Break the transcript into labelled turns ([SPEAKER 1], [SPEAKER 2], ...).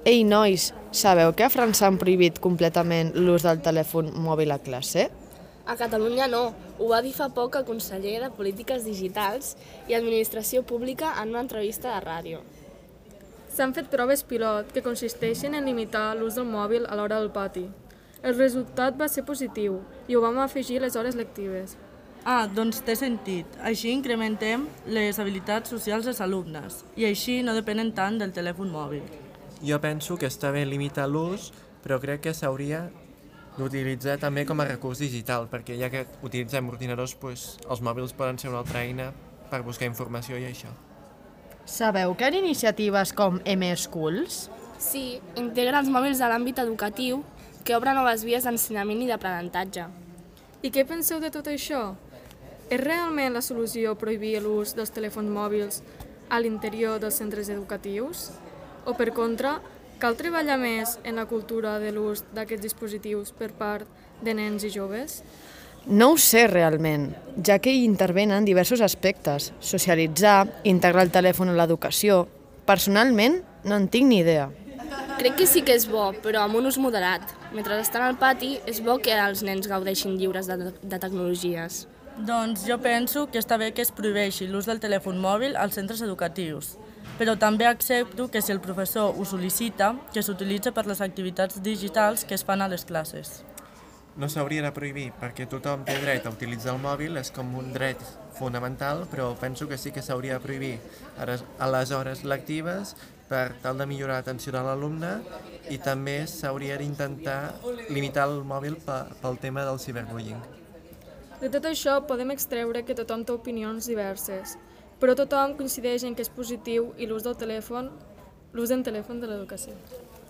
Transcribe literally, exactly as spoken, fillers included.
[SPEAKER 1] Ei, nois, sabeu que a França han prohibit completament l'ús del telèfon mòbil a classe?
[SPEAKER 2] A Catalunya no. Ho va dir fa poc el conseller de Polítiques Digitals i Administració Pública en una entrevista de ràdio.
[SPEAKER 3] S'han fet proves pilot que consisteixen en limitar l'ús del mòbil a l'hora del pati. El resultat va ser positiu i ho vam afegir a les hores lectives.
[SPEAKER 4] Ah, doncs té sentit. Així incrementem les habilitats socials dels alumnes i així no depenen tant del telèfon mòbil.
[SPEAKER 5] Jo penso que està bé limitar l'ús, però crec que s'hauria d'utilitzar també com a recurs digital, perquè ja que utilitzem ordinadors, doncs, els mòbils poden ser una altra eina per buscar informació i això.
[SPEAKER 1] Sabeu que hi ha iniciatives com M-Schools?
[SPEAKER 2] Sí, integra els mòbils a l'àmbit educatiu que obre noves vies d'ensenyament i d'aprenentatge.
[SPEAKER 3] I què penseu de tot això? És realment la solució prohibir l'ús dels telèfons mòbils a l'interior dels centres educatius? O, per contra, cal treballar més en la cultura de l'ús d'aquests dispositius per part de nens i joves?
[SPEAKER 1] No ho sé realment, ja que hi intervenen diversos aspectes. Socialitzar, integrar el telèfon a l'educació... Personalment, no en tinc ni idea.
[SPEAKER 2] Crec que sí que és bo, però amb un ús moderat. Mentre estan al pati, és bo que els nens gaudeixin lliures de, de tecnologies.
[SPEAKER 4] Doncs jo penso que està bé que es prohibeixi l'ús del telèfon mòbil als centres educatius, però també accepto que si el professor ho sol·licita, que s'utilitza per les activitats digitals que es fan a les classes.
[SPEAKER 5] No s'hauria de prohibir, perquè tothom té dret a utilitzar el mòbil, és com un dret fonamental, però penso que sí que s'hauria de prohibir a les hores lectives per tal de millorar l'atenció de l'alumne i també s'hauria d'intentar limitar el mòbil pel tema del ciberbullying.
[SPEAKER 3] De tot això podem extreure que tothom té opinions diverses, però tothom coincideix en que és positiu i l'ús del telèfon, l'ús del telèfon de l'educació.